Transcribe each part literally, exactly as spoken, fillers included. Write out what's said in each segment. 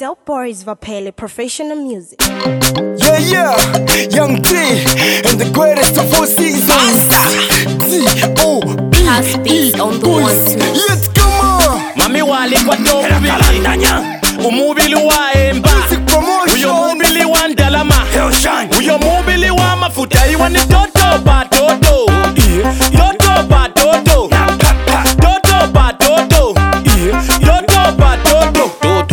Dope Boys Vapele Professional Music. Yeah, yeah, Young D, and the greatest of all seasons. D O B House beat on the one two. Let's go, on. Mami wali kwa dobu bili umubili wa emba uyo mubili wa ndalama uyo mubili wa mafuta iwa ni toto ba toto toto ba toto toto ba toto toto ba toto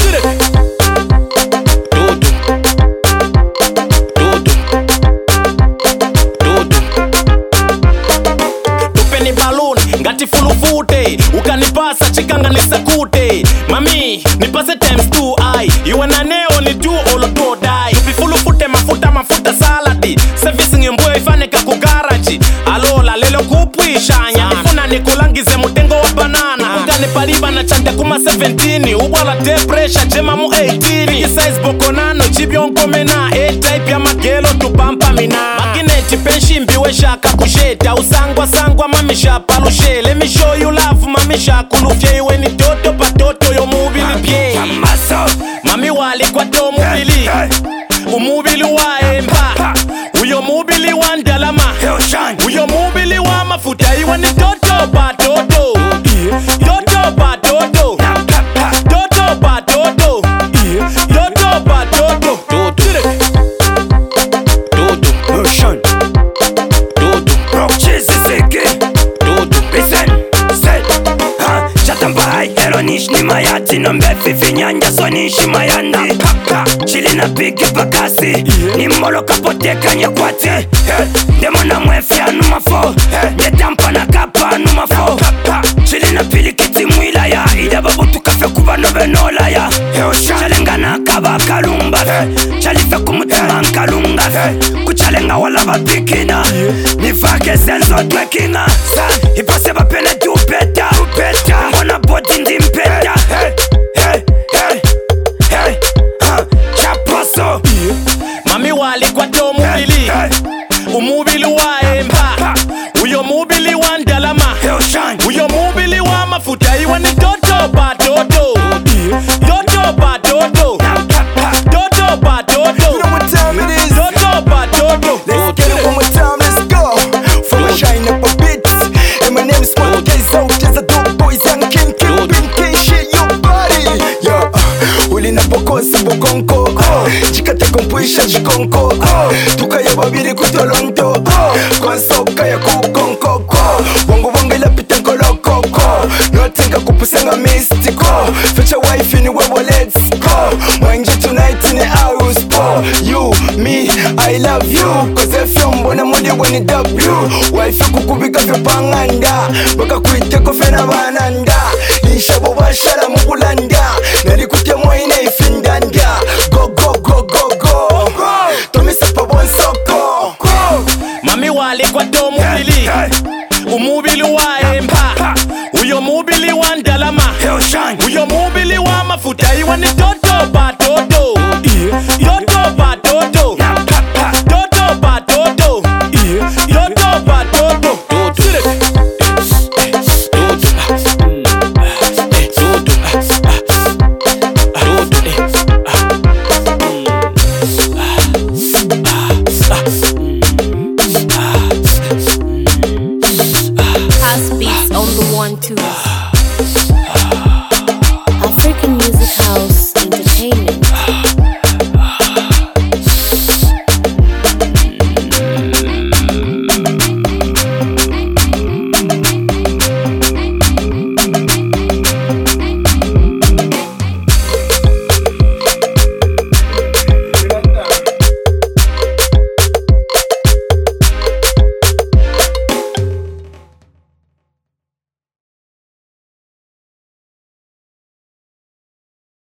tupeni balloon ngati fulufute ukanipasa chikanga nisakute mami nipase times two I iwe na neo ni tu olo to die tupi fulufute mafuta mafuta saladi service ngembwe ifane kaku garage alola lelo kupwishanya nifuna nikulangize mutengo wa banana ungane paliba na chante kuma seventeen ubwala te pressure jema mu eighteen big size bokonano chibionko mena A-type ya magelo tupampa mina makineti penshi mbiwe shaka kusheta usangwa sangwa mamisha palushe let me show you love mamisha kulufye iwe ni toto pa toto yo mubili pye mami wali kwa to mubili umubili wa emba uyo mubili wa ndalama uyo mubili wa mafuta iwe ni toto pa toto toto pa toto toto pa toto toto pa toto Motion Rock cheese seke Listen, say Chatambai, eronish ni mayati Nombe fifi nyanja sonishi mayanda Chili na piki pakasi Ni molo kapoteka nyekwate Demo na mwefya numafo Nyetampa na kapa numafo Chili na pili kiti mwila ya Ida babu tukafe kuba nove nola ya Chalenga na kaba kalumba Chalife kumutima nkalunga Kuchalenga wala babikina Nifake senzo twekinga Ipase bapene tu peta Mwana boti ndi mpeta Hey, hey, hey, hey Chaposo mami wali kwa to mubili umubili wa emba uyo mubili wa ndalama uyo mubili wa mafuta iwa ni toto pa toto toto pa toto toto pa toto You know what time it is? toto pa toto. Let's get it one more time, let's go. From a shine up a bit. And my name is One Case out as a dope boys and king king pin king shit your body. Yeah, uli na pokosi bokonko. Jikate kompuisha jikonko. Tukaya babiri kutolonto. Konsoka ya kukonko. Bongo bongo la pitenko loko. Notenga kupusanga mystico. Future wife ni wewe let's go. Mwanje tonight in the house. You, me, I love you. Cause if you mbona mwende wani W. Wife kukubika vyo panganda. Baka kuiteko fena bananda. Ishabo bashara mugulanda. Nari kutia mwaine ifindanda. Go, go, go, go, go. Tomi sapa bonsoko. Mami wali kwa to mubili umubili wa emba uyo mubili wa ndalama uyo mubili wa mafuta iwa ni toto pa toto toto